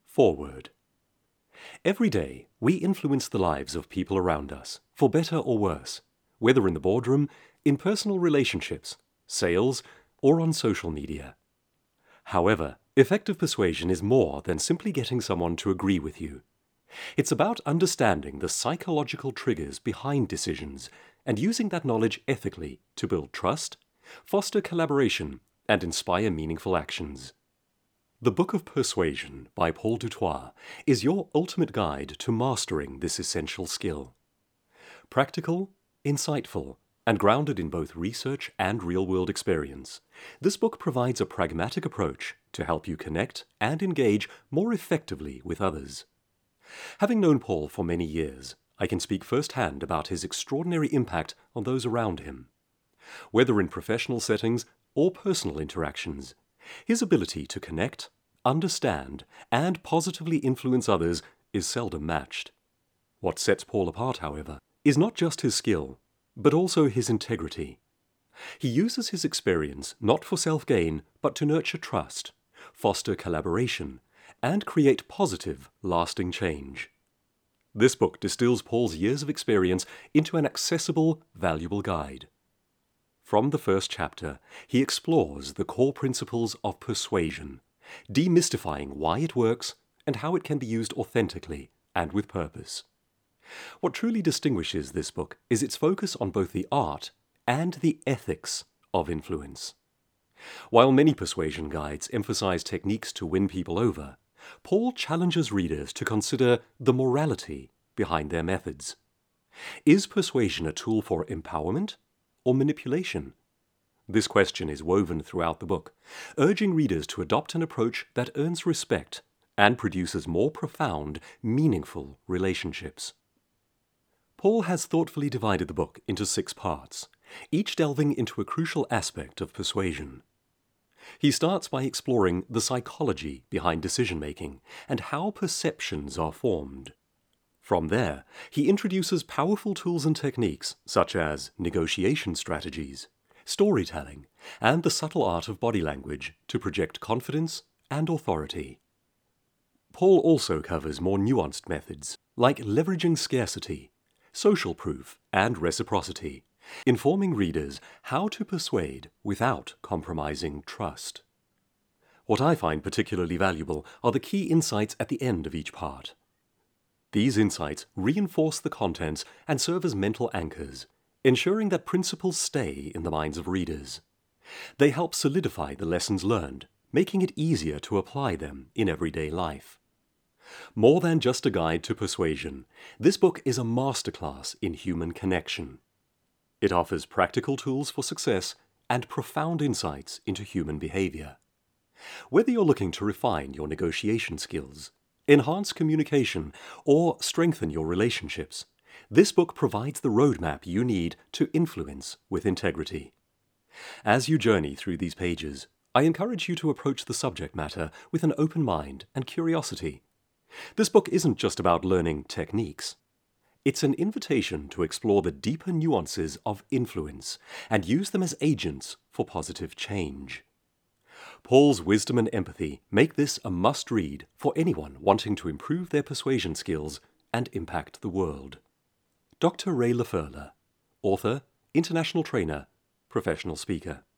Forward. Every day, we influence the lives of people around us, for better or worse, whether in the boardroom, in personal relationships, sales, or on social media. However, effective persuasion is more than simply getting someone to agree with you. It's about understanding the psychological triggers behind decisions and using that knowledge ethically to build trust, foster collaboration, and inspire meaningful actions. The Book of Persuasion by Paul Du Toit is your ultimate guide to mastering this essential skill. Practical, insightful, and grounded in both research and real-world experience, this book provides a pragmatic approach to help you connect and engage more effectively with others. Having known Paul for many years, I can speak firsthand about his extraordinary impact on those around him. Whether in professional settings or personal interactions, his ability to connect, understand, and positively influence others is seldom matched. What sets Paul apart, however, is not just his skill, but also his integrity. He uses his experience not for self-gain, but to nurture trust, foster collaboration, and create positive, lasting change. This book distills Paul's years of experience into an accessible, valuable guide. From the first chapter, he explores the core principles of persuasion, demystifying why it works and how it can be used authentically and with purpose. What truly distinguishes this book is its focus on both the art and the ethics of influence. While many persuasion guides emphasize techniques to win people over, Paul challenges readers to consider the morality behind their methods. Is persuasion a tool for empowerment or manipulation? This question is woven throughout the book, urging readers to adopt an approach that earns respect and produces more profound, meaningful relationships. Paul has thoughtfully divided the book into 6 parts, each delving into a crucial aspect of persuasion. He starts by exploring the psychology behind decision-making and how perceptions are formed. From there, he introduces powerful tools and techniques such as negotiation strategies, storytelling, and the subtle art of body language to project confidence and authority. Paul also covers more nuanced methods like leveraging scarcity, social proof, and reciprocity, informing readers how to persuade without compromising trust. What I find particularly valuable are the key insights at the end of each part. These insights reinforce the contents and serve as mental anchors, ensuring that principles stay in the minds of readers. They help solidify the lessons learned, making it easier to apply them in everyday life. More than just a guide to persuasion, this book is a masterclass in human connection. It offers practical tools for success and profound insights into human behavior. Whether you're looking to refine your negotiation skills, enhance communication, or strengthen your relationships, this book provides the roadmap you need to influence with integrity. As you journey through these pages, I encourage you to approach the subject matter with an open mind and curiosity. This book isn't just about learning techniques. It's an invitation to explore the deeper nuances of influence and use them as agents for positive change. Paul's wisdom and empathy make this a must-read for anyone wanting to improve their persuasion skills and impact the world. Dr. Ray LaFerla, author, international trainer, professional speaker.